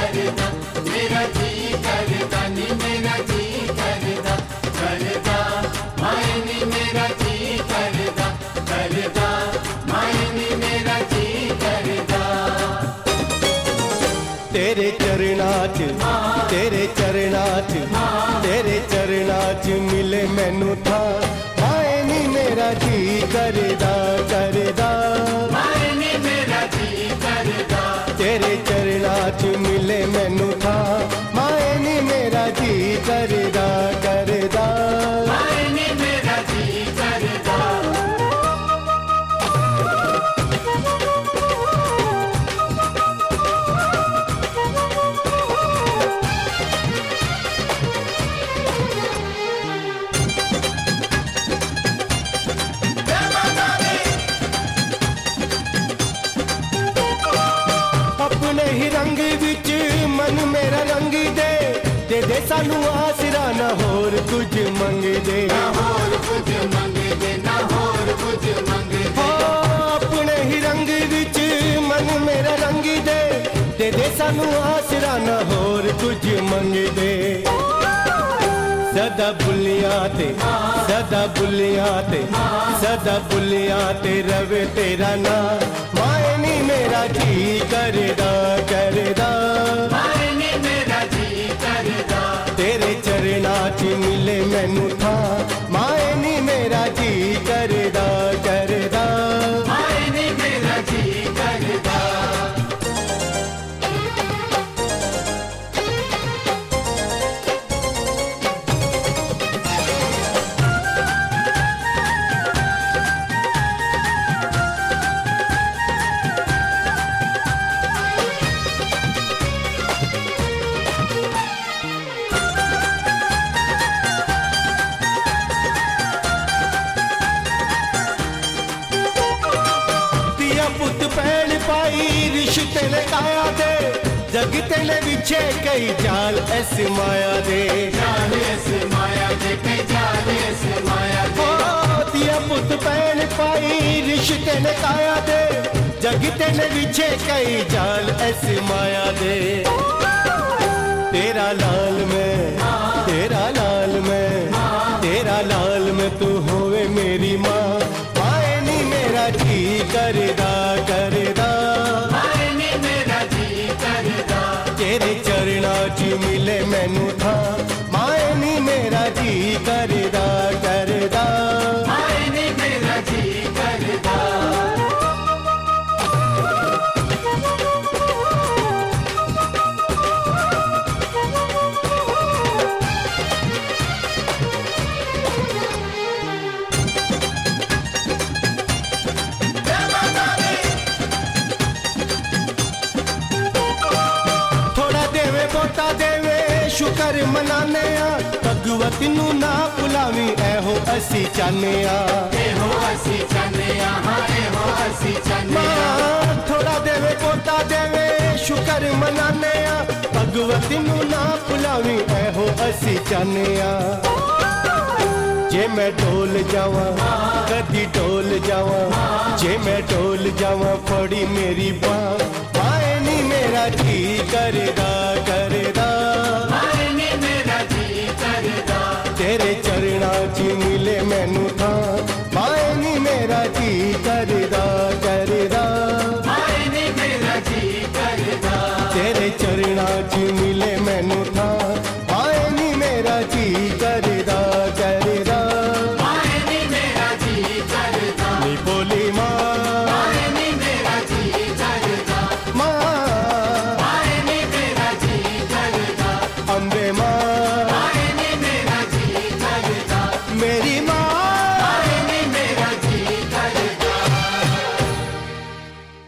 करदा, मेरा जी करदा नी मेरा जी करदा, करदा माए नी मेरा जी करदा, करदा माए नी मेरा जी करदा। तेरे चरना च तेरे चरना च तेरे चरना च मिले मैनू था माए नी मेरा जी करदा करदा, माए नी मेरा जी करदा, तेरे चरना च मिले मैनू था माए नी मेरा जी करदा करदा। माए नी मेरा जी करदा। अपने ही रंग विच मन मेरा रंग दे, दे दे सानू आसरा ना होर कुछ मंग दे, ना होर कुछ मंगे दे, ना होर कुछ मंगे दे, अपने ही रंग विच मन मेरा रंग दे, दे दे सानू आसरा ना होर कुछ मंग दे। सदा बुलियां ते सदा बुलियां ते सदा बुलियां ते रवे तेरा ना माए नी मेरा जी करदा करदा, माए नी मेरा जी करदा, तेरे चरना च मिले मैनू था माए नी मेरा जी करदा करदा। माए नी मेरा जी करदा। दिया पुत भैन पाई रिश्ते ने काया दे, जगते ने बिछे कई जाल ऐसे माया दे, जाले से माया दे, कई जाले से माया दे, दिया पुत भैन पाई रिश्ते ने काया दे, जगते ने बिछे कई जाल ऐसे माया दे। तेरा लाल में तेरा लाल में तेरा लाल में तू होवे मेरी माँ माए नी मेरा जी करदा करदा, माए नी मेरा जी करदा, तेरे चरना च मिले मैनू था माए नी मेरा जी करदा करदा। माए नी मेरा जी करदा। थोड़ा देवे बोता देवे शुकर मनाने आ, भगवत नू ना भुलावी ऐहो असी चाहने आ, एहो असी चाहने आ, हाँ एहो असी चाहने आ, मां थोड़ा देवे बोता देवे शुकर मनाने आ, भगवत नू ना भुलावी ऐहो असी चाहने आ। जे मैं डोल जावा कदी डोल जावा, जे मैं डोल जावा फड़ी मेरी बाँ माए नी मेरा जी करदा कर